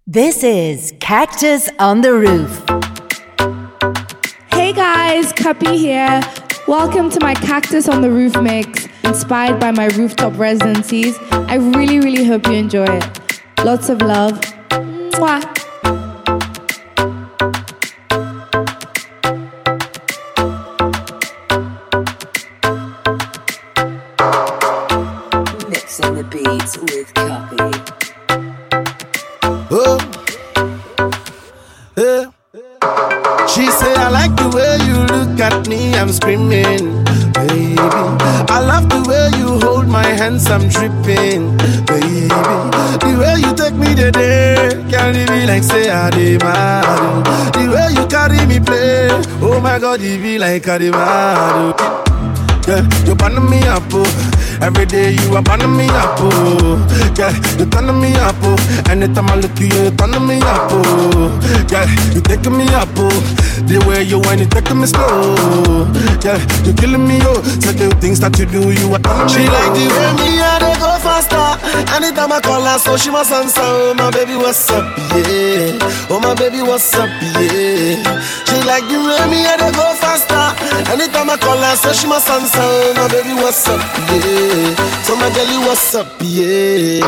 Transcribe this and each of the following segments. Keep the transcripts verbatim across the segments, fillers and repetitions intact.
This is Cactus on the Roof. Hey guys, Cuppy here. Welcome to my Cactus on the Roof mix, inspired by my rooftop residencies. I really, really hope you enjoy it. Lots of love. Mwah. Mixing the beats with Cuppy. Oh, yeah. She say I like the way you look at me, I'm screaming, baby. I love the way you hold my hands, I'm tripping, baby. The way you take me today, carry me like say I did mad. The way you carry me play, oh my God, it be like I did mad. Yeah, you burn me up, oh. Every day you are burning me up, oh. Yeah, you turning me up, oh. Anytime I look at you, you turning me up, oh. Yeah, you taking me up, oh. The way you whine, you taking me slow. Yeah, you killing me, oh. Certain things that you do, you are turning me. She like the way me and they go faster. Anytime I call her, so she must answer. Oh my baby, what's up, yeah. Oh my baby, what's up, yeah. She like the way me and they go faster. Anytime I call her, so she must answer. Oh my baby, what's up, yeah. So my girlie, what's up, yeah.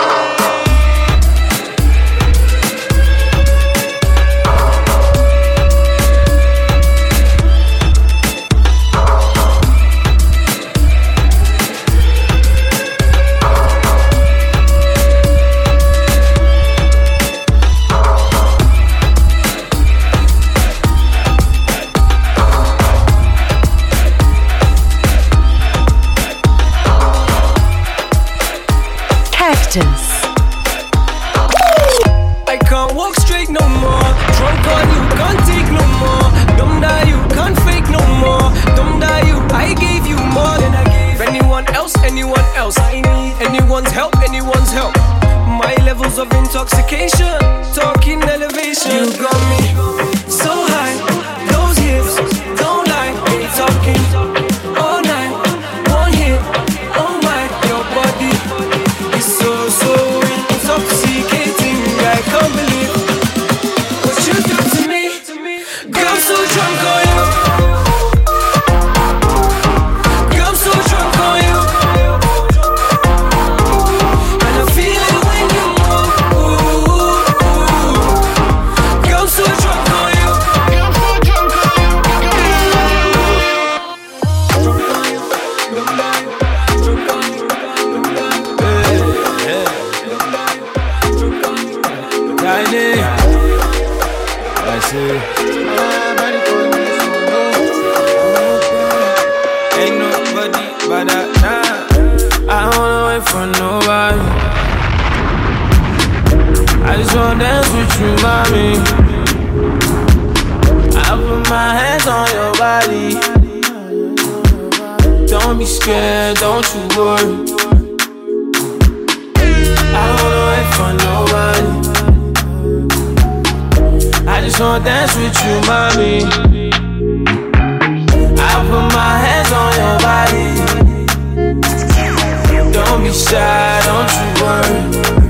I can't walk straight no more. Drunk on you, can't take no more. Dumb die you, can't fake no more. Dumb die you, I gave you more than I gave anyone else, anyone else. I need anyone's help, anyone's help. My levels of intoxication, talking elevation. You got me so high, those hips don't lie. Ain't talking all night, one hit, oh my, your body is so, so intoxicating. I can't believe what you do to me. Girl, I'm so drunk on you. Girl, I'm so drunk on you. And I feel it when you move. Girl, I'm so drunk on you. I'm so drunk on you. Drunk on you. Drunk on you. Drunk on you. I see. Ain't nobody but that, nah. I don't wanna wait for nobody. I just wanna dance with you, mommy. I put my hands on your body. Don't be scared, don't you worry. I don't wanna wait for nobody. I just wanna dance with you, mommy. I put my hands on your body. Don't be shy, don't you worry.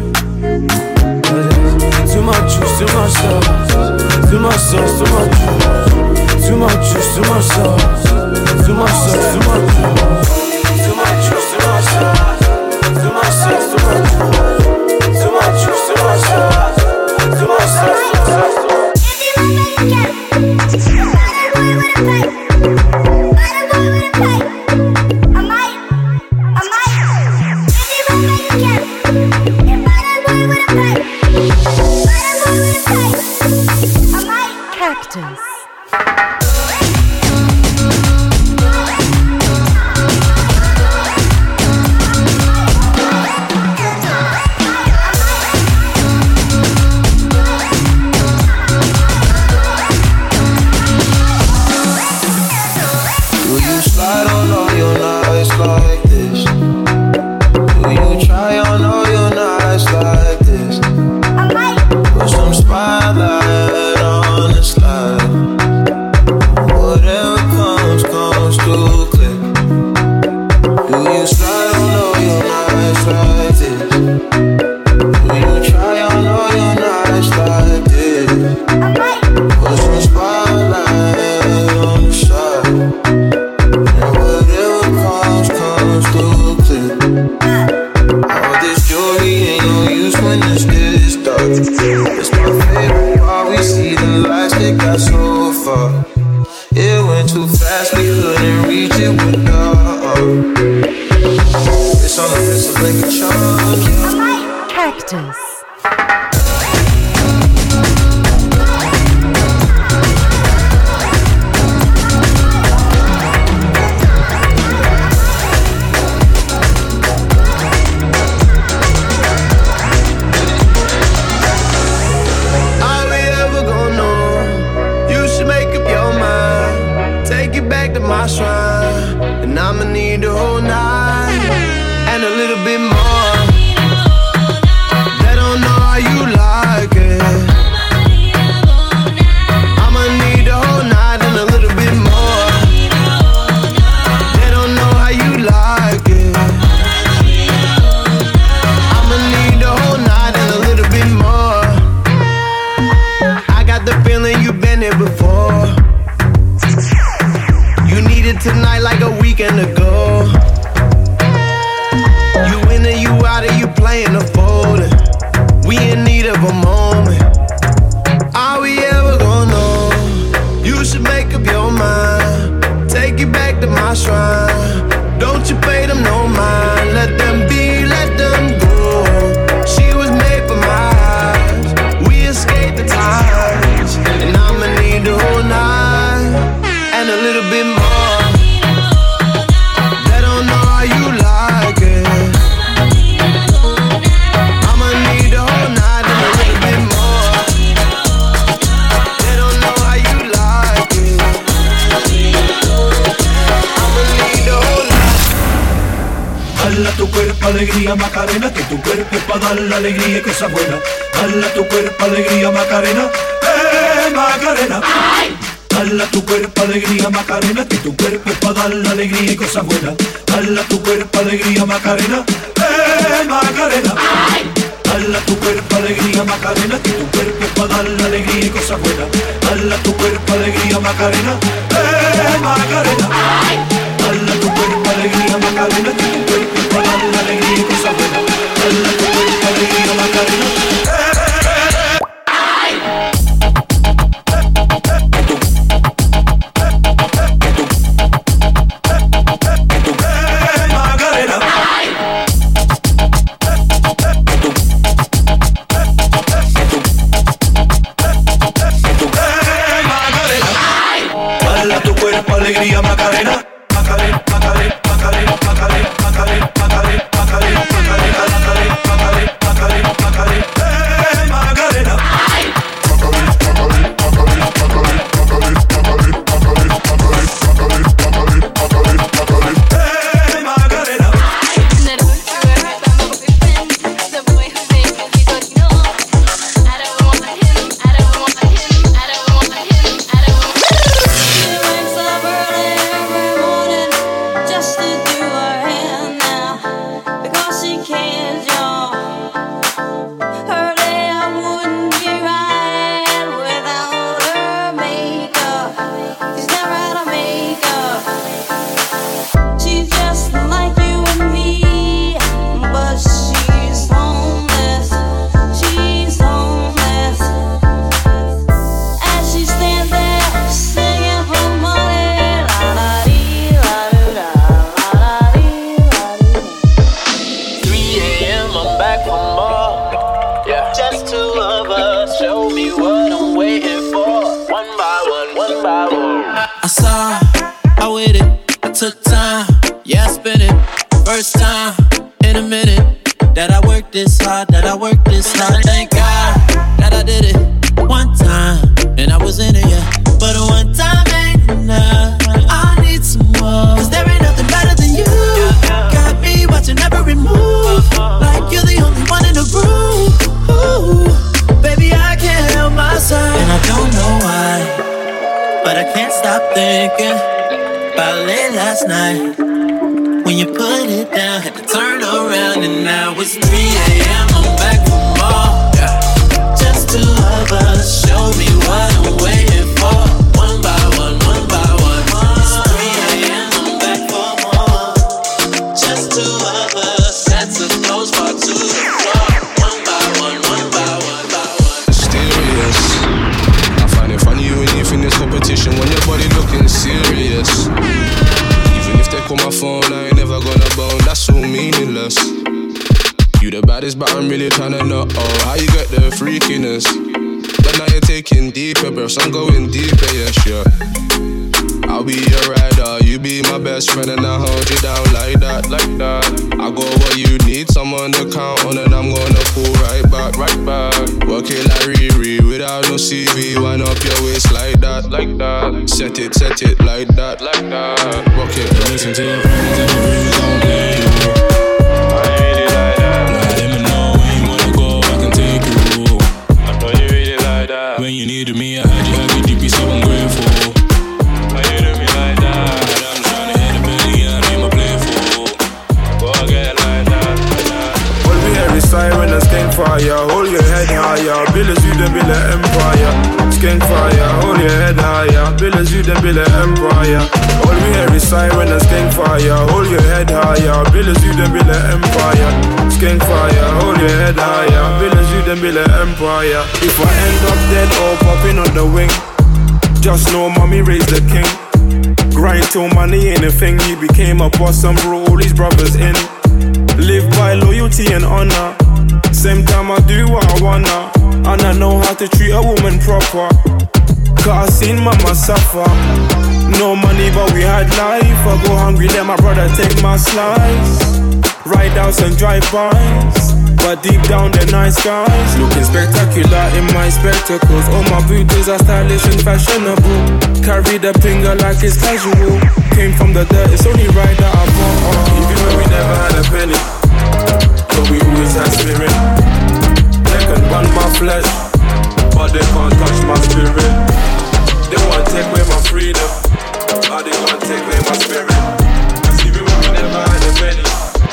Too much juice, too much sauce. Too much sauce, too much juice. Too much juice, too much sauce. Too much sauce, too much juice. Too much juice, too much sauce. Too much sauce, too much juice. Too much juice, too much sauce. Too much sauce, too much sauce. Cactus. Put some spotlight on the slide. It's my favorite part. We see the lights, they got so far. It went too fast, we couldn't reach it with love. It's on the fence of like a charm. Cactus. My shrine, and I'ma need the whole night and a little bit more. They don't know how you like it. I'ma need the whole night and a little bit more. They don't know how you like it. I'ma need the whole night and a little bit more. I got the feeling you've been here before. Tonight like a weekend ago. You in or you out or you playing the folding. We in need of a moment. Are we ever gonna know? You should make up your mind. Take you back to my shrine. Don't you pay them no mind. Let them be, let them go. She was made for my eyes. We escaped the times. And I'ma need the whole night and a little bit more. Dale a tu cuerpo alegría Macarena, que tu cuerpo es para dar la alegría y cosas buenas. Dale a tu cuerpo alegría Macarena, eh Macarena. Dale a tu cuerpo alegría Macarena, que tu cuerpo es para dar la alegría y cosas buenas. Dale a tu cuerpo alegría Macarena, eh Macarena. Dale a tu cuerpo alegría Macarena, que tu cuerpo es para dar la alegría y cosas buenas. Dale a tu cuerpo alegría Macarena, eh Macarena. Dale a tu cuerpo alegría Macarena, que tu cuerpo es para dar la alegría y cosas buenas. Dale a tu cuerpo alegría Macarena, eh, eh, alegría Macarena, Macarena, Macarena, Macarena, Macarena, Macarena, Macarena, Macarena, Macarena, Macarena, Macarena, Macarena, eh Macarena. This hard, that I worked this hard. Thank God that I did it one time and I was in it, yeah. But one time ain't enough. I need some more. Cause there ain't nothing better than you. Got me watching every move, like you're the only one in the room. Ooh, baby, I can't help myself, and I don't know why, but I can't stop thinking about late last night. When you put it down, had to turn around, and now it's three a.m. I'm back for more, yeah. Just two of us, show me what I'm waiting for. One by one, one by one. It's three a.m. I'm back for more. Just two of us, that's a close part to the floor. One by one, one by one, by really tryna know oh, how you get the freakiness. But now you're taking deeper, bro. I'm going deeper, yeah, sure. I'll be your rider, you be my best friend, and I'll hold you down like that, like that. I got what you need, someone to count on, and I'm gonna pull right back, right back. Work it like Riri, without no C V, wind up your waist like that, like that. Set it, set it like that, like that. Rock it, rock listen it. to your friends and your dreams don't play you. I really like that. Now let me know when you wanna go, I can take you. I know you really like that. When you needed me, I had you, had you deep, so I'm grateful. Siren and skank fire, hold your head higher. Bill is you, then build an empire. Skank fire, hold your head higher. Bill is you, then build an empire. All we hear is siren and skank fire, hold your head higher. Bill is you, then build an empire. Skank fire, hold your head higher. Bill is you, then build an empire. If I end up dead or popping on the wing, just know mommy raised the king. Grind till money ain't a thing. He became a boss and brought all his brothers in. Live by loyalty and honor. Same time I do what I wanna, and I know how to treat a woman proper. Cause I seen mama suffer. No money but we had life. I go hungry, let my brother take my slice. Ride outs and drive-bys, but deep down they're nice guys. Looking spectacular in my spectacles. All my booties are stylish and fashionable. Carry the finger like it's casual. Came from the dirt, it's only right that I bought. Even when we never had a penny, but we always had spirit. They can burn my flesh, but they can't touch my spirit. They want to take away my freedom, but they can't take away my spirit. Cause even when we never had a penny,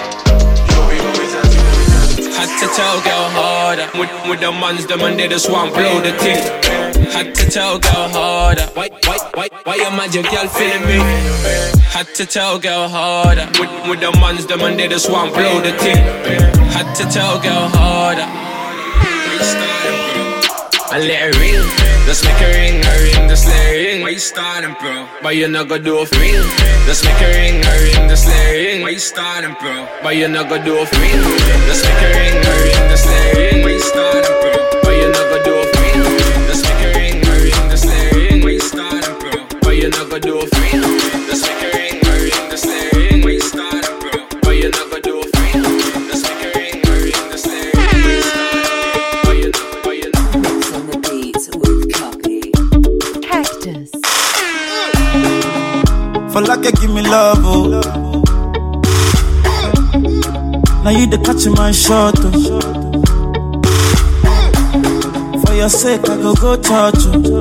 had to tell girl harder. With, with the mans, the man they just want blow the thing. Had to tell girl harder. Why, why, why, why you mad your girl feeling me? Had to tell girl harder. With, with the mans, the man they just want blow the thing. Had to tell girl harder. And let it ring. Just make a ring, a ring, just let it ring. Why you starting, bro? But you not gonna do a ring. Just make a ring, a ring, just let it ring. Why you starting, bro? But you not gonna do a ring. Just make a ring, a ring, just let it ring. Why you starting, bro? But you not gonna do a ring. Just make a ring, a ring, just let it ring. Why you starting, bro? But you not gonna do a ring. Just make a ring, a ring, just let it ring. Why you starting, bro? But you not gonna do a ring. Just make a ring, a ring, just let it ring. Why you starting, bro? But you not, but you not. On the beat with Copy. Cactus. For like you give me love, oh. Now you the catch my shot, oh. For your sake, I go go touch you.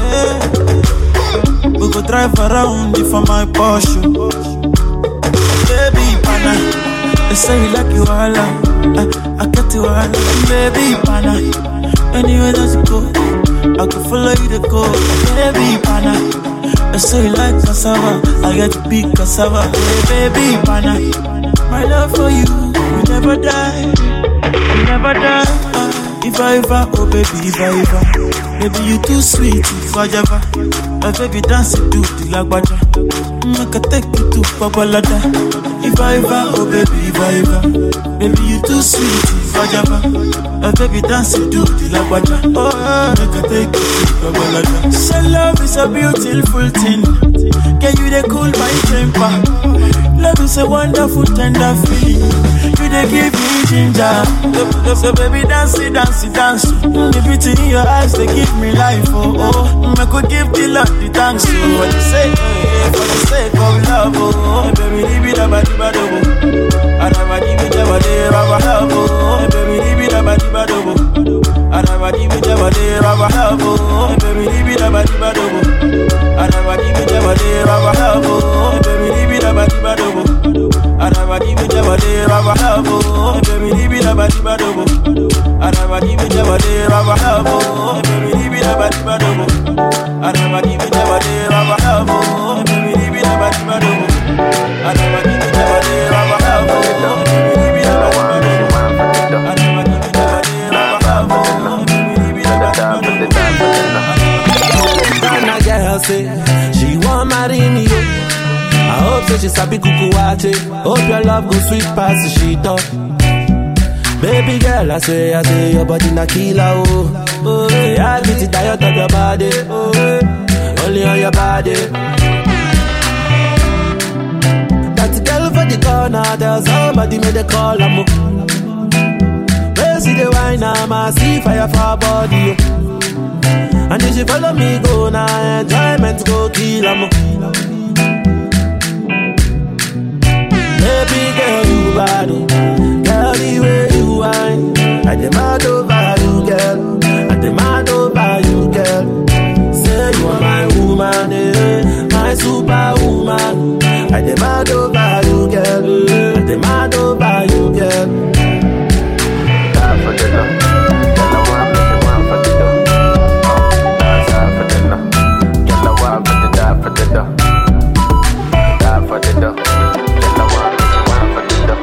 Hey. We go drive around you for my Porsche. Baby, pana, they say you like you all, I, I get you all. Baby, pana, anywhere that you go, I can follow you to go. Baby, pana. I say you like cassava, I get to big cassava. Hey, baby, pana, my love for you will never die, will never die. Uh, if I ever, oh baby, if I ever, baby you too sweet, if I ever, my baby dance it to the lagbaja. I can take you to Babalada. If I ever, oh baby, if I ever, baby you too sweet, if I ever, my baby dance it to the lagbaja. Oh, I can take you to Babalada. So love is a beautiful thing. Can you they cool my temper? Love is a wonderful tender feeling. You they give me ginger. So, so baby dance it, dance it, dance it. The beauty in your eyes they give me life. Oh oh, I could give the love the thanks. So what you say? Hey, for the sake of love. Oh baby, leave it about the bad oh. I never give it about the rubber love. Oh baby, leave it about the bad oh. I never give it about the rubber love. Oh baby, leave it about the bad oh. I never give it about the rubber love. Oh baby, leave it about the bad oh. I never give it about the rubber love. Oh baby, leave it about the bad oh. I never give it about the rubber love. Oh baby, leave it about the bad oh. I never give it about the rubber love. Oh baby, leave it about the bad oh. I never give it about the rubber love. Oh baby, leave it about the bad oh. I never give it about the rubber love. Oh baby, leave it about the bad oh. Ghana girl say she want marry me. I hope that she sabi kuku wache. Hope your love go sweet past the sheet up. Baby girl, I say, I say, your body na killer, oh. Oh, yeah, I get it tired of your body, oh, yeah. Only on your body. That girl for the corner, there's somebody made a call, I'm up. Where see the wine, I'm a see fire for her body, oh. And if she follow me, go now, enjoyment go kill, I'm up. Baby girl, you bad, oh. Girl, the way you whine, I demand over you, girl. I demand over you, girl. Say you are my woman, eh, my superwoman. I demand over you, girl. I demand over you, girl. Die for the love, girl. I want me, you want for the love. Die for the love, girl. I want me to die for the love. Die for the love, girl. I want me, you want for the love.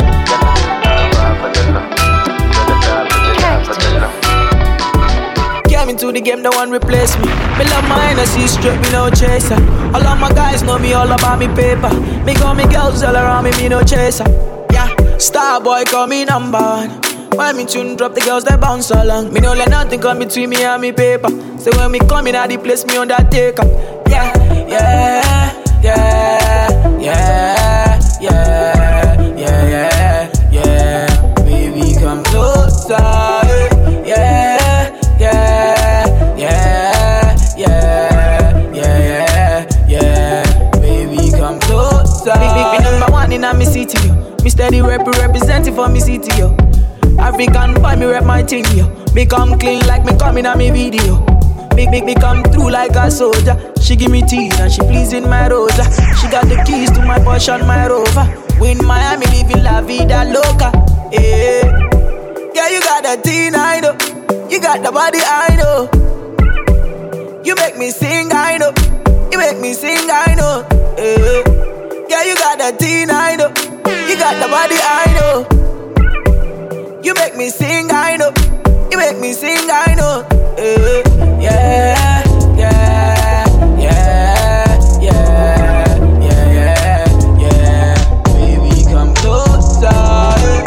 Came into the game, no one replace me. Me love mine, I see straight, me no chaser. All of my guys know me all about me paper. Me got me girls all around me, me no chaser. Yeah, star boy call me number one. When me tune drop, the girls they bounce along. Me no let nothing come between me and me paper. So when me come in at the place, me on that take up. Yeah, yeah, yeah, yeah, yeah, yeah, yeah, yeah. Baby, come closer. Yeah. Yeah, yeah, yeah, yeah, yeah, yeah. Baby, come closer. Big, big, big number one in a me city, yo. Me steady rep representing for me city, yo. African boy, me rep my thing, yo. Me come clean like me come in a me video. Big, big, me come through like a soldier. She give me tea and she pleasing my rosa. She got the keys to my Porsche and my Rover. We in Miami living la vida loca. Yeah, yeah, you got that teen, I know. You got the body, I know. You make me sing, I know. You make me sing, I know. Yeah, yeah, you got the teen, I know. You got the body, I know. You make me sing, I know. You make me sing, I know. Yeah, yeah, yeah, yeah, yeah, yeah, yeah, yeah. Baby, come closer.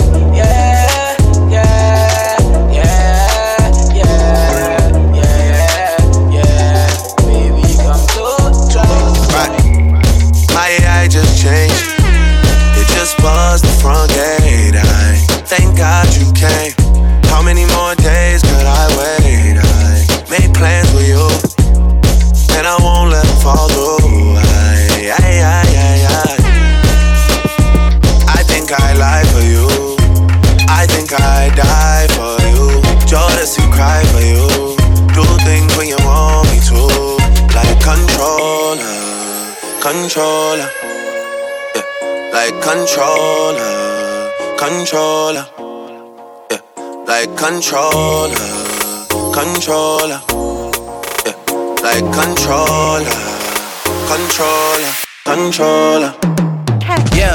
Bust the front gate, I thank God you came. How many more days could I wait? I made plans with you, and I won't let them fall through. I, I, I, I, I. I think I lie for you. I think I die for you. Jodeci cry for you. Do things when you want me to, like controller, controller. Like controller, controller, yeah. Like controller, controller, yeah. Like controller, controller, controller, yeah.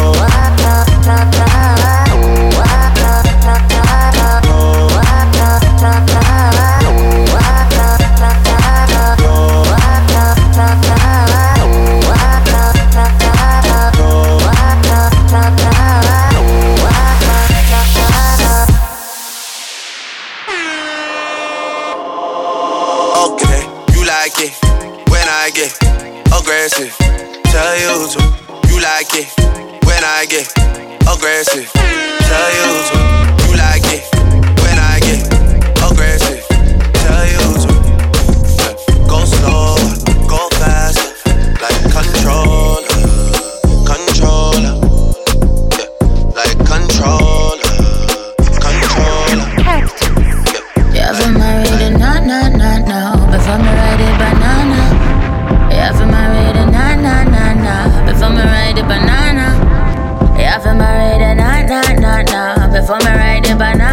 Aggressive, tell you to. You like it when I get aggressive. Tell you to. You like it when I get aggressive. Tell you to. Yeah. Go slow, go faster, like controller, controller. Yeah. Like controller, controller. Yeah. You ever married a na na na na? Before me ride it banana. You ever married a na na na na? Before me ride the banana. You ever married a na na na na? Before me ride the banana.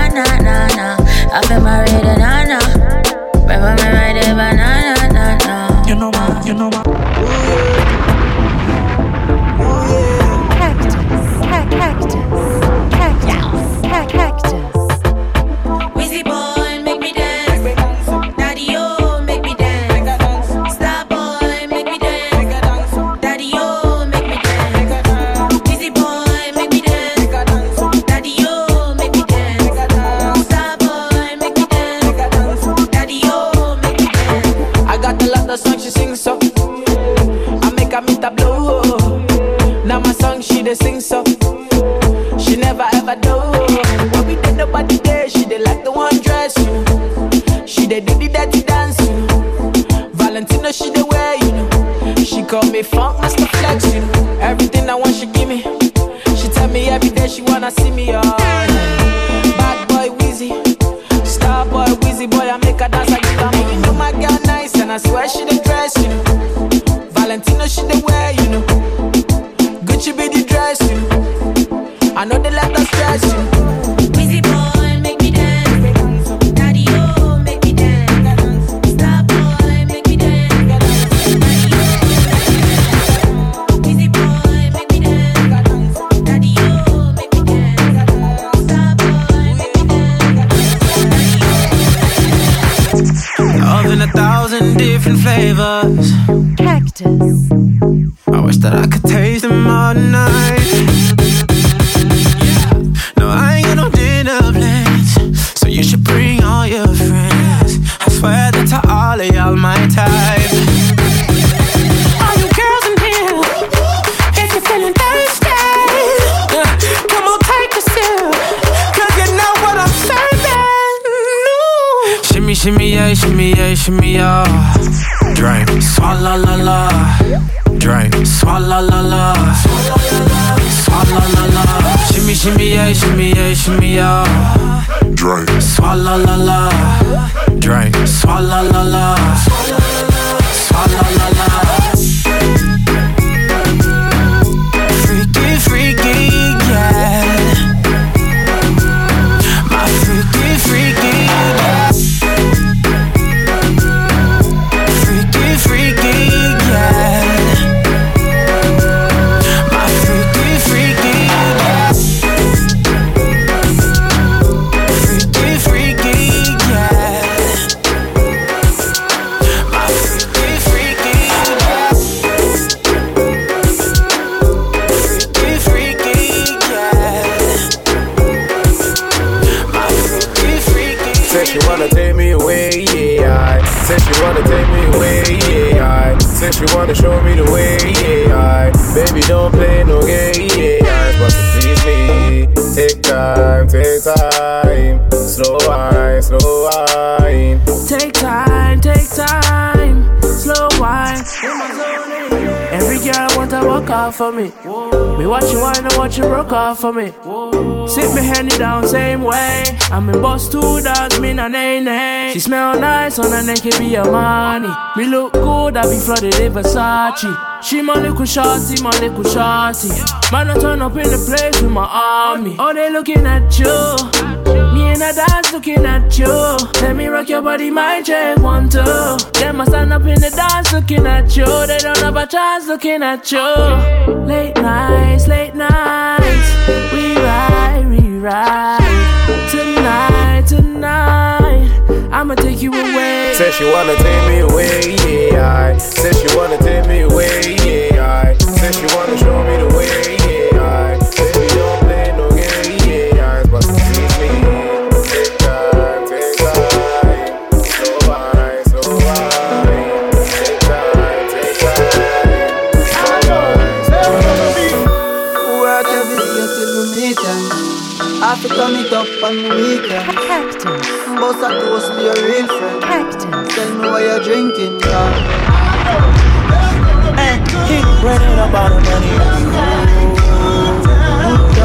she the way, you know. She call me Funk Master Flex, you know. Everything I want, she give me. She tell me every day she wanna see me, oh. Bad boy Weezy, star boy Weezy, boy I make her dance like you. You know my girl nice, and I swear she the dress, you know. Valentino she the way, you know. Gucci be the dress, you know. I know they let us stress, you know. Weezy boy, make me dance. Daddy, oh, make me dance. Star boy, make me dance. Weezy boy, make me dance. Daddy, oh, make me dance. Star boy, make me dance. Love in a thousand different flavors. Cactus. I wish that I could taste them all night. No, I ain't got no dinner plans, so you should bring all your friends. I swear that to all of y'all my type. All you girls in here, if you're feeling thirsty, uh, come on take a sip, cause you know what I'm serving. No. Shimmy, shimmy, yeah, shimmy, yeah, shimmy, yeah. Drink, swalla la la. Drink, swalla la la. Swalla la la. Shimmy, shimmy, yeah, shimmy, yeah, shimmy, yeah. Drink, swalla la la. Drink, swalla la la. Swalla la la. Freaky, freaky, yeah. My freaky, freaky, yeah. Freaky, freaky, yeah. My freaky, freaky, yeah. Freaky, freaky, yeah. My freaky, freaky, yeah. Freaky, freaky, yeah. My freaky, freaky. Said she wanna take me away, yeah. I said she wanna take me away, yeah. I said she wanna show me the way, yeah. I baby don't play no game, yeah. But to please me, take time, take time, slow wine, slow wine. Take time, take time, slow wine. Every girl want to walk off for me. Me watch you wine and watch you rock off for me. Sit me handy down same way. I'm in boss two dogs, me na nay nay. She smell nice on her neck, it be a money. Me look good, I be flooded in Versace. She my little shorty, my little shorty. Man, I turn up in the place with my army. Oh, they looking at you. Me and a dance looking at you. Let me rock your body, my check one, two. Them I stand up in the dance looking at you. They don't have a chance looking at you. Late nights, late nights. We ride, we ride. Tonight, tonight. I'ma take you away. Said she wanna take me away, yeah. I said she wanna take me away, yeah. I said she wanna show me the way, yeah. I baby don't play no game, yeah. I but to please me, take time, take time, slow wine, slow wine. Take time, take time, slow wine, slow wine. Work every day till we meet them. I have to turn it up on the weekend. Cactus. Boss a toast to your real friend. Cactus. Tell me what you're drinking, yeah. Hey, keep running up all the money. Good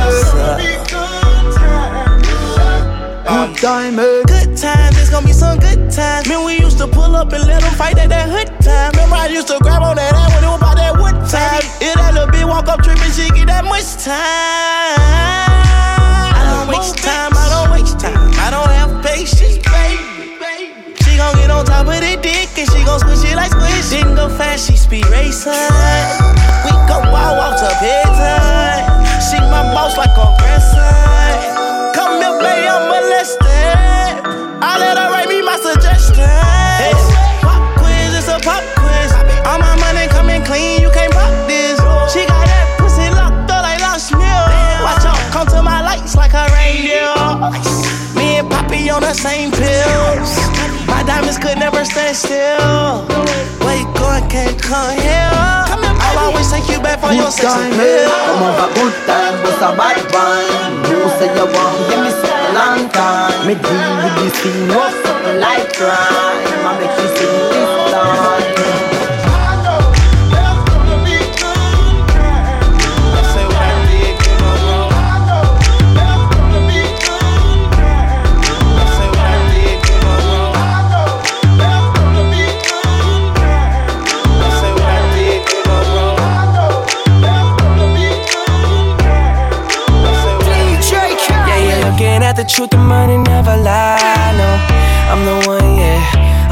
time, good time, good times. It's gonna be some good times. Man, we used to pull up and let them fight at that hood time. Remember I used to grab on that ass when it was about that wood time. If that little bitch walk up tripping, she get that much time. Waste time, I don't waste time. I don't have patience, baby. She gon' get on top of the dick and she gon' squish it like squish. Didn't go fast, she speed racing. We gon' wild walk to bedtime. She my boss like a grandson. Come here, baby, I'm molested. I let her write me my suggestions. Hey, pop quiz, it's a pop quiz. All my money coming clean, you can't pop this. She got that pussy locked up like Lost Mill. Watch out, come to my lights like a reindeer. Me and Poppy on the same pills. My diamonds could never stand still. Where you going, can't come here. I'll always take you back for your sex appeal. Come over, good time, but a bad wine. You say you want, give me something long time. Me deal with this thing, what's something like crime. I make you sing this time.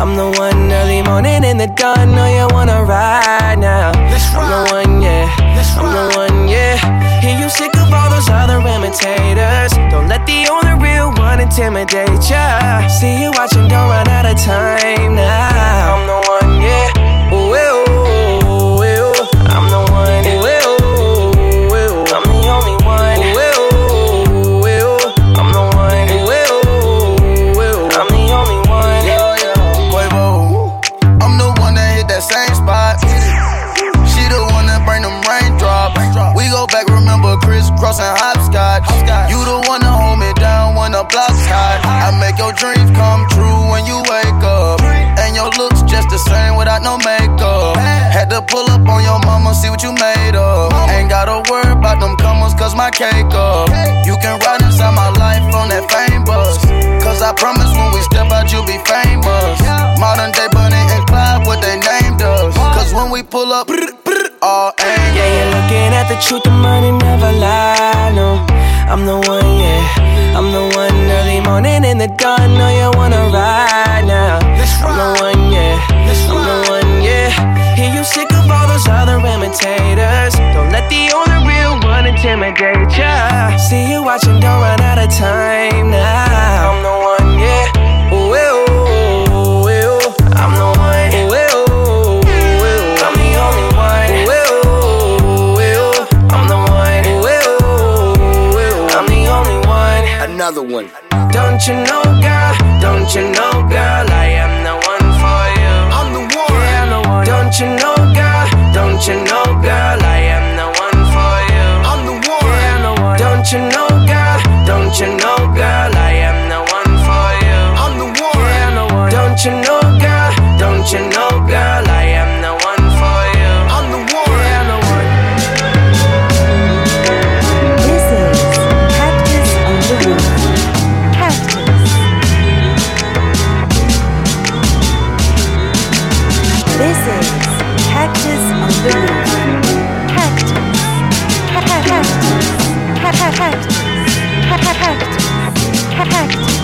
I'm the one early morning in the dawn. Know you wanna ride now. I'm the one, yeah. I'm the one, yeah. Hear you sick of all those other imitators. Don't let the only real one intimidate ya. See you watching, don't run out of time now. I'm the one, yeah. Ooh, ooh, ooh, ooh. I'm the one, ooh, ooh, ooh. I'm the only one, ooh, ooh, ooh. I'm the one, ooh, ooh, ooh. I'm the only one. Yeah, yeah. Quavo, I'm the one that hit that same spot. She the one that bring them raindrops. We go back, remember crisscross and hopscotch. You the one that hold me down when the block's hot. I make your dreams come true when you wake up. And your looks just the same without no makeup. Had to pull up on your mama, see what you made of. Ain't gotta worry about them comers, cause my cake up. You can ride inside my life on that fame bus. Cause I promise when we step out, you'll be famous. Modern day Bonnie and Clyde, what they named us. Cause when we pull up, all angles. Yeah, you're looking at the truth, the money never lie, no. I'm the one, yeah. I'm the one early morning in the dawn. Know you wanna ride now. I'm the one, yeah. I'm the one, yeah. Hear you sick of all those other imitators. Don't let the only real one intimidate ya. See you watching, don't run out of time now. I'm the one, yeah. Ooh, ooh, ooh, ooh. I'm the one, ooh, ooh, ooh. I'm the only one, ooh, ooh, ooh. I'm the one, ooh, ooh, ooh. I'm the only one. Another one. Don't you know, girl? Don't you know, girl? I am the one for you. I'm the one. Yeah, I'm the one. Don't you know, girl? Don't you know, girl? I am the one for you. I'm the one. Yeah, I'm the one. Don't you know, girl? Don't you know, girl? I am the one for you. I'm the one. Yeah, I'm the one. Don't you know, girl? Don't you know, girl? I am the one for you. I'm the one. Yeah, I'm the one. This is Cactus on the Roof. Cactus. This is Cactus on the Roof. Cactus. Cactus. Cactus. Cactus. Cactus.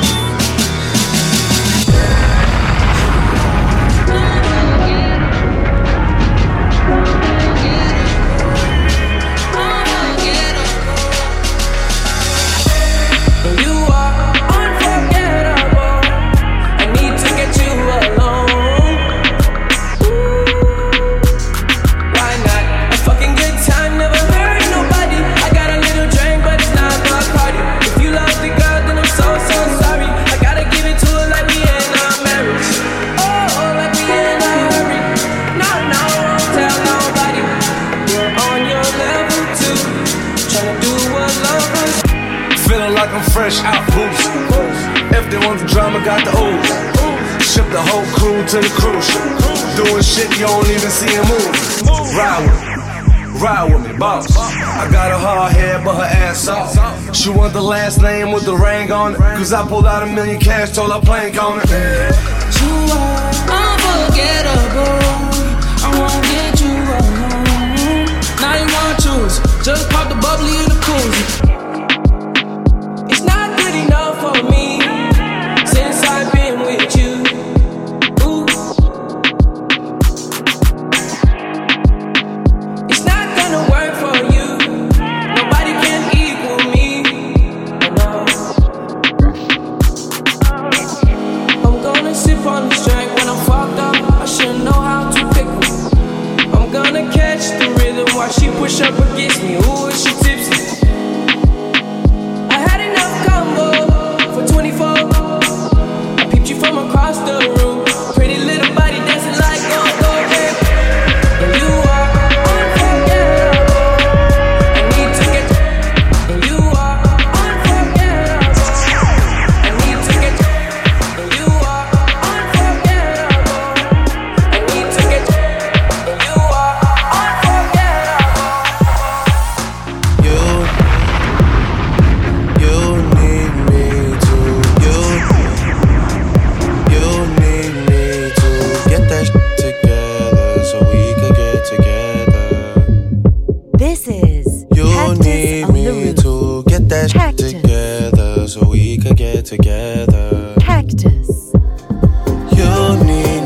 You are unforgettable. I need to get you alone. Why not? A fucking good time, never hurt nobody. I got a little drink, but it's not my party. If you love the girl, then I'm so, so sorry. I gotta give it to her like we in our marriage. Oh, like we in a hurry. No, no, won't tell nobody. We're on your level too. Tryna do what lovers. Feeling like I'm fresh out boost. If they want the drama, got the ooze. Ship the whole crew to the cruise ship. Doing shit you don't even see him move. Ride with me, ride with me, boss. I got a hard head, but her ass soft. She want the last name with the ring on it. Cause I pulled out a million cash, told her plank on it. You are unforgettable. I wanna get you alone. Now you wanna choose. Just pop the bubbly in the koozie. It's not good enough for me since I've been with you. Ooh. It's not gonna work for you. Nobody can equal me. No. I'm gonna sip on this drink when I'm fucked up. I should know how to pick her. I'm gonna catch the rhythm while she push up against me. Ooh, is she tipsy? I had enough combo for twenty-four. I peeped you from across the room. Pretty little body dancing like go go babe. And you are unforgettable. I need to get. And you are unforgettable. I need to get. And you are unforgettable. I need to get. And you are unforgettable. You, you need me to, you, you need me to get that shit together so we could get together. This is You Cactus need on the me Roof. to get that shit Cactus. together so we could get together. Cactus. You need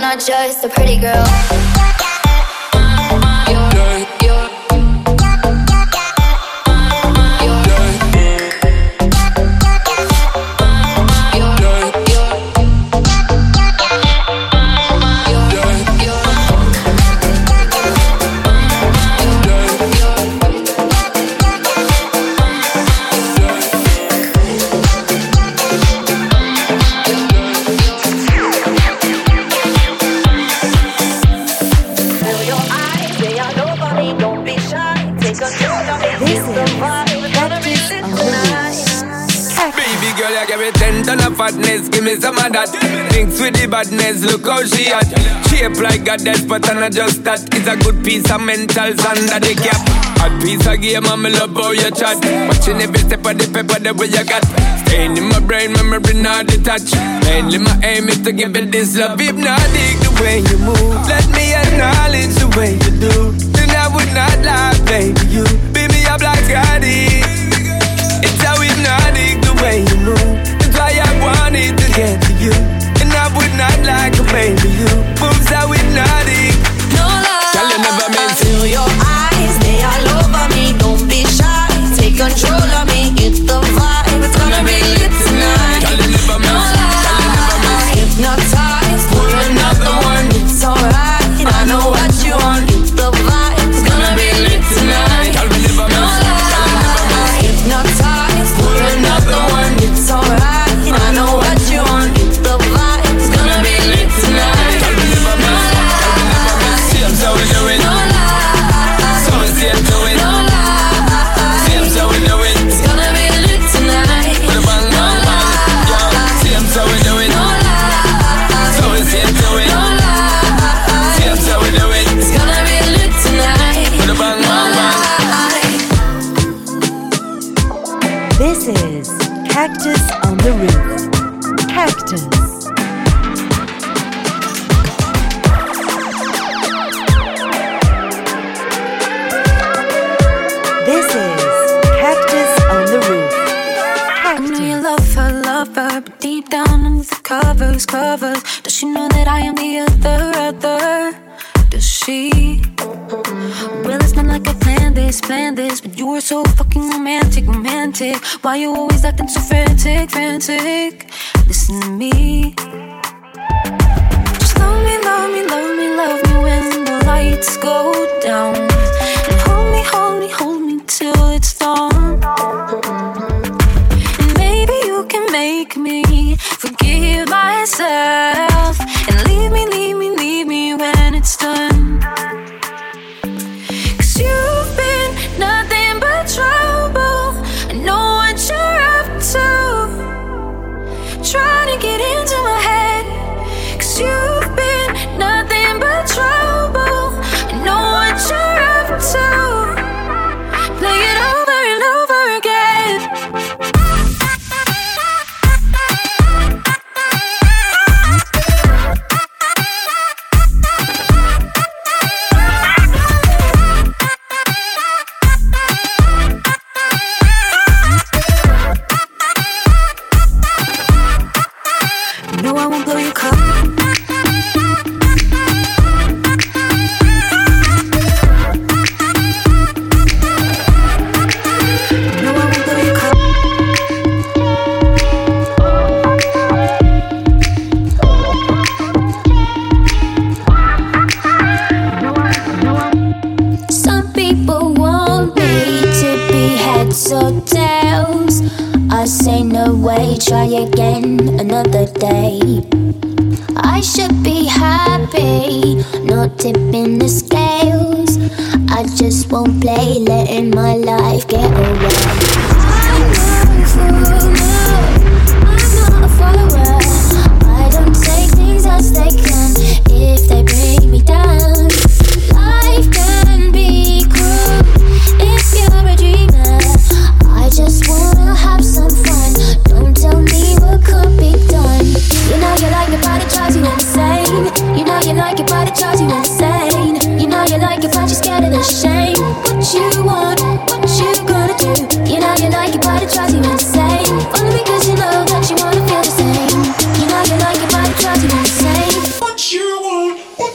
not just a pretty girl. Fatness, give me some of that. Thinks with the badness, look how she at. Shape like goddess, but I'm not just that. It's a good piece of mentals under the cap. Hot piece of game, and me love how you chat. Watching every step of the paper, the way you got. Staying in my brain, memory not detached. Mainly my aim is to give it this love. Hypnotic the way you move. Let me acknowledge the way you do. Then I would not lie, baby, you beat me up like Scotty. It's how hypnotic the way you move. Why I wanted to get to you, and I would not like a baby. You moves are hypnotic. No lie, tell you never meant feel your eyes, they all over me. Don't be shy, take control of me. It's the vibe, it's gonna be lit tonight. Tell you never no lie, hypnotize, pull another one. It's alright, I know what you want. It's the vibe, it's gonna be lit tonight. Tell me never no lie, hypnotize, pull another one. It's alright. I know what you want, it's the vibe, it's gonna be lit tonight. Tell me never miss, tell me never miss. See I'm so we do it, no lie. So we see I'm doing, no lie. See I'm so we do it, it's gonna be lit tonight. With a bang, bang, bang, yeah. See I'm so we do it, no lie. So we see I'm doing, no lie. See I'm so we do it, it's gonna be lit tonight. With a bang, bang, bang. This is Cactus on the Roof. Cactus. This is Cactus on the Roof. Cactus. I know you love her, love her, but deep down underneath the covers, covers, does she know that I am the other, other? Does she? Well, it's not like I planned this, planned this, but you were so fucking romantic, romantic. Why you always acting so frantic, frantic? Listen to me. Just love me, love me, love me, love me when the lights go down. And hold me, hold me, hold me till it's dawn. And maybe you can make me forgive myself. And leave me, leave me, leave me when it's done. Cause you've been nothing but trouble. I know what you're up to, trying to get into my head. Cause you've been nothing but trouble. I know what you're up to, play it over and over again. No, I won't blow your cover. No, I won't blow your cover. Some people want me to be heads or tails. I say no way, try again another day. I should be happy, not tipping the scales. I just won't play, letting my life get away. I'm not a fool, no, I'm not a follower. I don't take things as they come if they bring me down. Life can be cruel if you're a dreamer. I just wanna have some fun. Don't tell me what could be done. You know you like it, but it drives you insane. You know you like it, but it drives you insane. You know you like it, but you're scared of the shame. What you want, what you gonna do? You know you like it, but it drives you insane. Only because you know that you wanna feel the same. You know you like it, but it drives you insane. What you want?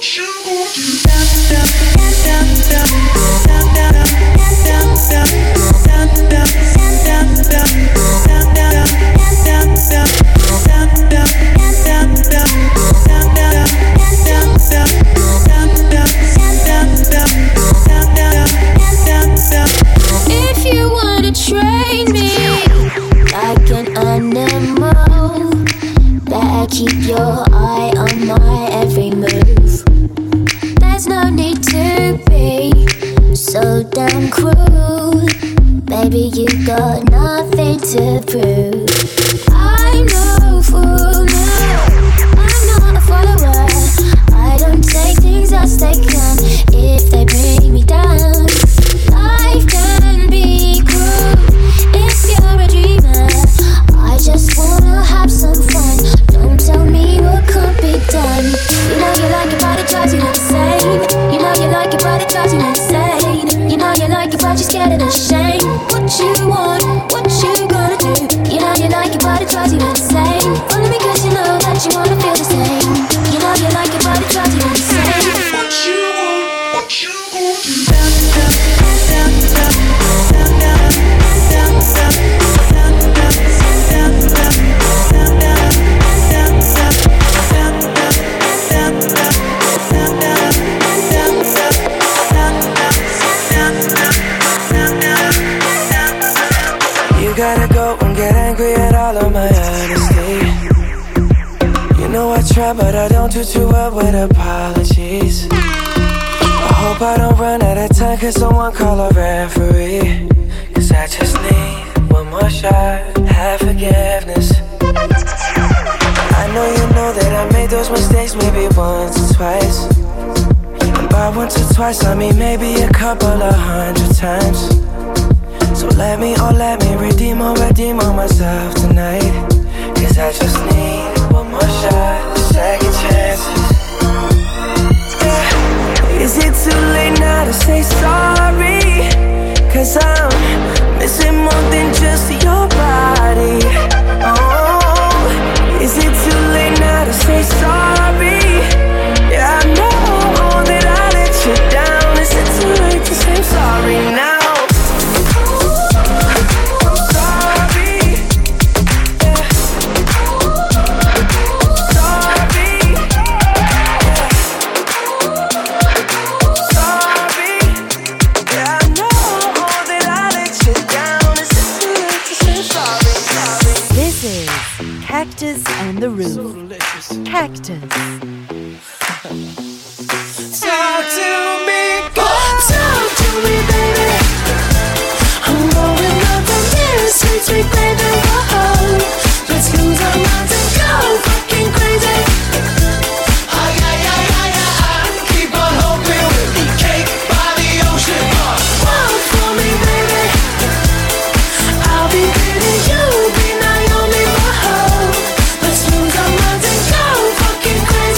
If you wanna train me like an animal, better keep your eye on my every move. There's no need to be so damn cruel. Baby, you got nothing to prove. I'm no fool, no, I'm not a follower. I don't take things as they come if they bring me down. Life can be cruel if you're a dreamer. I just wanna have some fun. Don't tell me what can't be done. You know you like it, but it drives you insane. You know you like it, but it drives you insane. You know you like it, but you're scared of the shame. What you want, what you gonna do? You know you like it, but it drives you insane. Only because you know that you wanna feel the same. You know you like it, but it drives you insane. What you want, what you gonna do? You gotta go and get angry at all of my honesty. You know I try, but I don't do too well with apologies. I hope I don't run out of time, cause someone call a referee. Cause I just need one more shot, have forgiveness. I know you know that I made those mistakes maybe once or twice. And by once or twice I mean maybe a couple of hundred times. So let me, oh let me redeem or redeem on myself tonight. Cause I just need one more shot, second chances. Yeah. Is it too late now to say sorry? Cause I'm missing more than just your body. Oh, is it too late now to say sorry? Yeah, I know that I let you down. Is it too late to say sorry now? Cactus on the Roof. Cactus. Talk to me, talk to me, baby. I'm going up and down, sweet, sweet baby. Whoa, let's lose our minds and go fucking crazy. Ay, ay, ay, ay, ay, ay. Keep on hoping we'll be cake by the ocean. Walk for me, baby. I'll be pretty, you'll be Naomi. Whoa, let's lose our minds and go fucking crazy.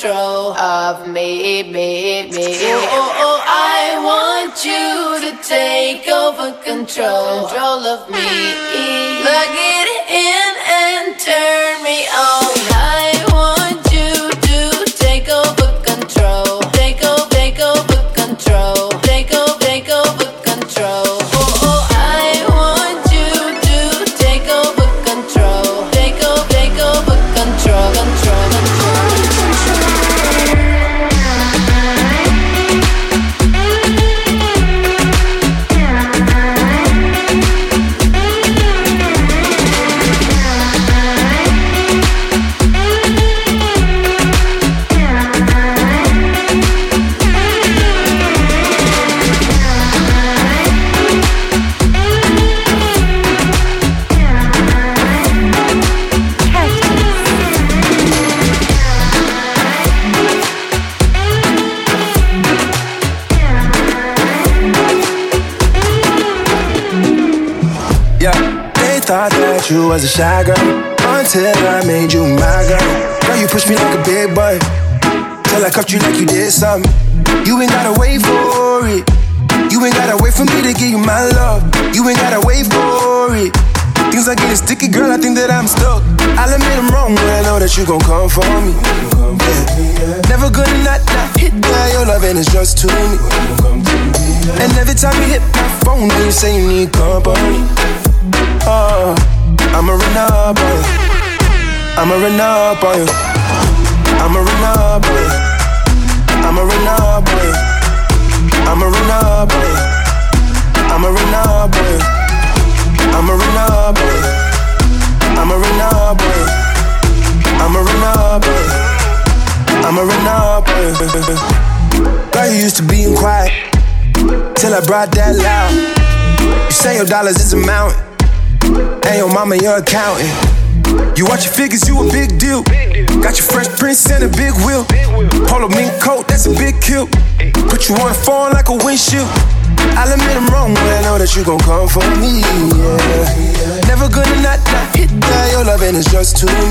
control of me, me, me. Oh, oh, oh, I want you to take over control, control of me. Plug it in and turn me on. I want you to take over control, take over, take over control, take over, take over control. Oh, oh, I want you to take over control, take over, take over control, control, control, thought that you was a shy girl until I made you my girl. Girl, you pushed me like a big boy till I cuffed you like you did something. You ain't gotta wait for it. You ain't gotta wait for me to give you my love. You ain't gotta wait for it. Things are getting sticky, girl, I think that I'm stuck. I'll admit I'm wrong, but I know that you gon' come for me. Yeah. Never gonna not, not hit that. Your loving is just to me. And every time you hit my phone, you say you need company. Oh, I'ma run up on you. I'ma run up on you. I'ma run up on you. I'ma run up on you. I'ma run up on you. I'ma run up on you. I'ma run up on you. I'ma run up on you. I'ma run up on you. I'ma run up on you. Girl, you used to being quiet till I brought that loud. You say your dollars is a mountain, and your mama your accountant. You watch your figures, you a big deal. Got your Fresh Prince and a big wheel. Polo mink coat, that's a big kill. Put you on the phone like a windshield. I'll admit I'm wrong, but I know that you gon' come for me, yeah. Never gonna not, not hit that. Your loving is just to me.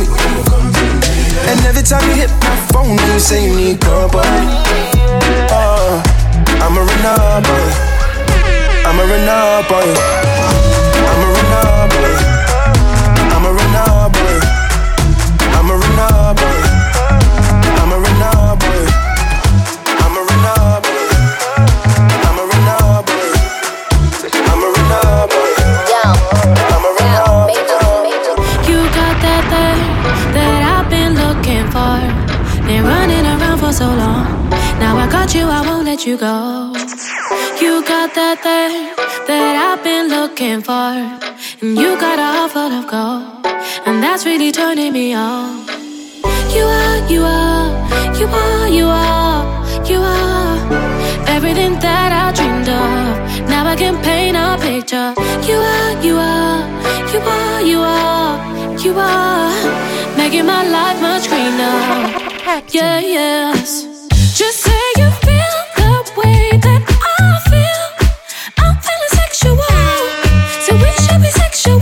And every time you hit my phone, you say you need company. Oh, I'ma run up on you. I'ma run up on you. I'ma run up on you. I'ma run up on you. I'ma run up on you. I'ma run up on you. I'ma run up on you. I'ma run up on you. I'ma run up on you. I'ma run up on you. You got that thing that I've been looking for. Been running around for so long. Now I got you, I won't let you go. You got that thing that I've been looking for. And you got a heart full of gold, and that's really turning me on. You are, you are, you are, you are, you are everything that I dreamed of. Now I can paint a picture. You are, you are, you are, you are, you are making my life much greener. Yeah, yes. Just say you feel the way that I feel. I'm feeling sexual, so we should be sexual.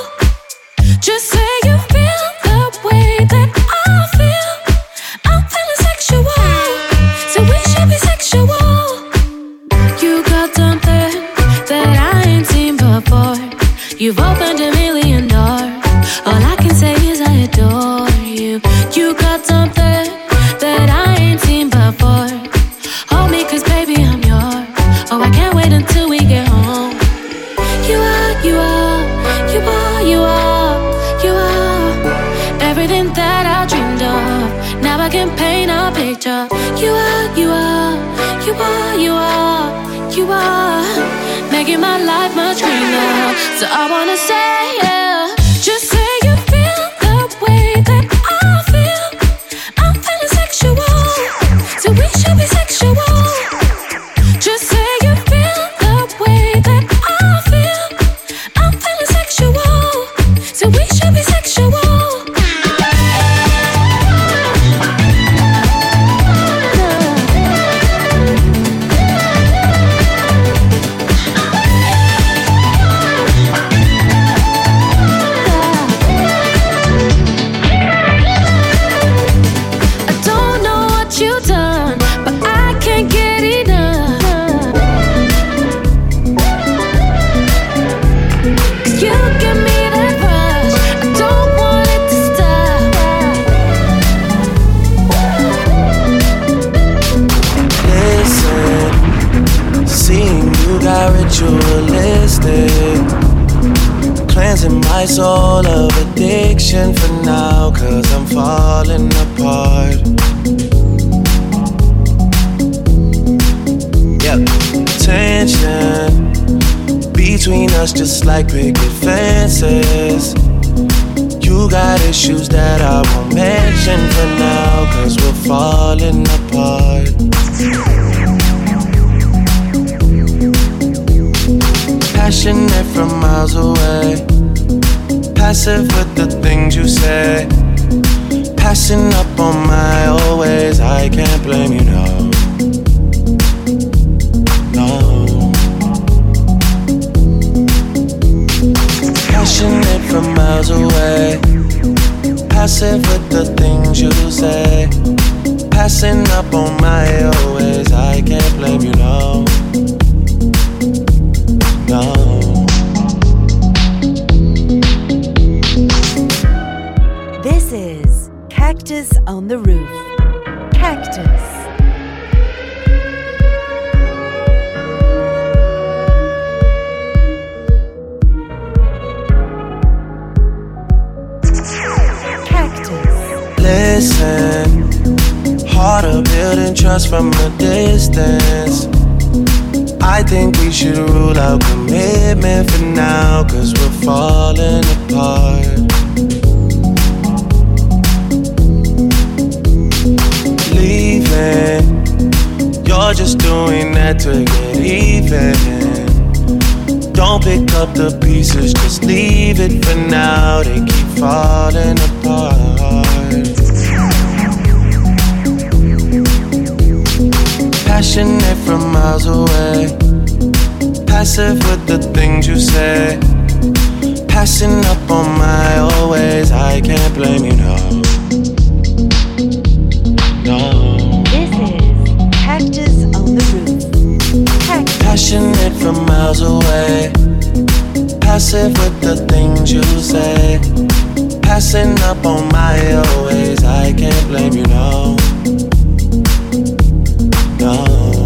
Just say you feel the way that I feel. I'm feeling sexual, so we should be sexual. You got something that I ain't seen before. You've opened a million doors. All I can say is I adore you. You got something that I ain't seen before. Hold me, cause baby I'm yours. Oh, I can't wait until we get home. You are, you are, you are, you are, you are everything that I dreamed of. Now I can paint a picture. You are, you are, you are, you are, you are making my life much greener. So I wanna say, yeah, just say you feel the way that I feel. I'm feeling sexual, so we should be sexual. Just say you feel the way that I feel. I'm feeling sexual, so we should be sexual. you done, but I can't get enough. You give me that rush, I don't want it to stop. Listen, seeing you got ritualistic, cleansing my soul of addiction for now, cause I'm falling apart. Yep, tension between us just like picket fences. You got issues that I won't mention for now, cause we're falling apart. Passionate from miles away, passive with the things you say, passing up on my old ways. I can't blame you, no. Passionate from miles away, passive with the things you say, passing up on my old ways. I can't blame you, no, no. This is Cactus on the Roof. Cactus. Listen, harder building trust from a distance. I think we should rule out commitment for now, cause we're falling apart. Leaving, you're just doing that to get even. Don't pick up the pieces, just leave it for now. They keep falling apart. Passionate from miles away, passive with the things you say, passing up on my old ways. I can't blame you, no, no. This is Cactus on the Roof. Cactus. Passionate from miles away, passive with the things you say, passing up on my old ways. I can't blame you, no, no.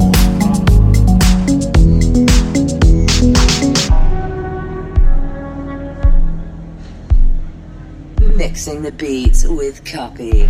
Mixing the beats with Copy.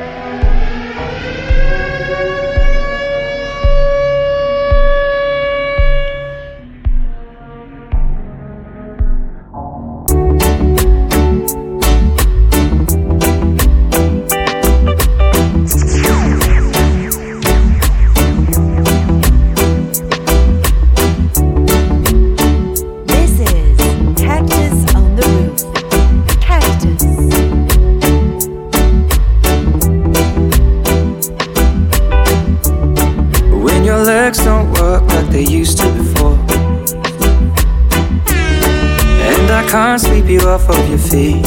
You off of your feet.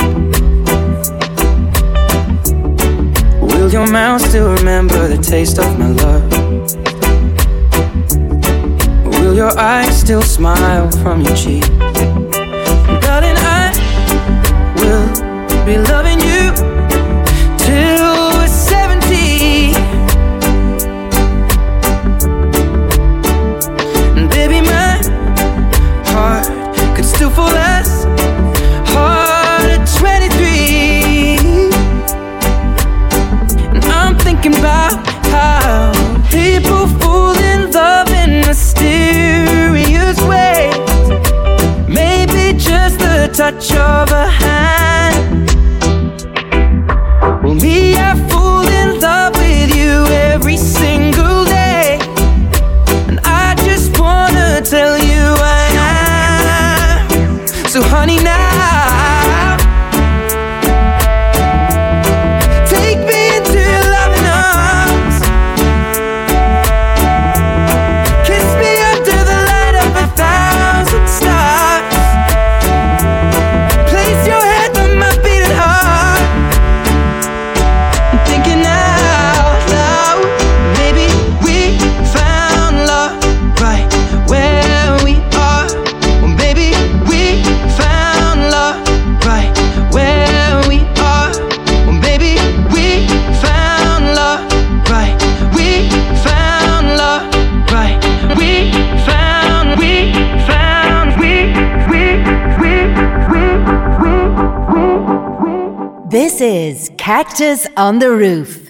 Will your mouth still remember the taste of my love? Will your eyes still smile from your cheek? Darling, I will be loving you till we're seventy. And baby, my heart could still fall as hard at twenty-three. And I'm thinking about how people fall in love in mysterious ways. Maybe just the touch of a hand. This is Cactus on the Roof.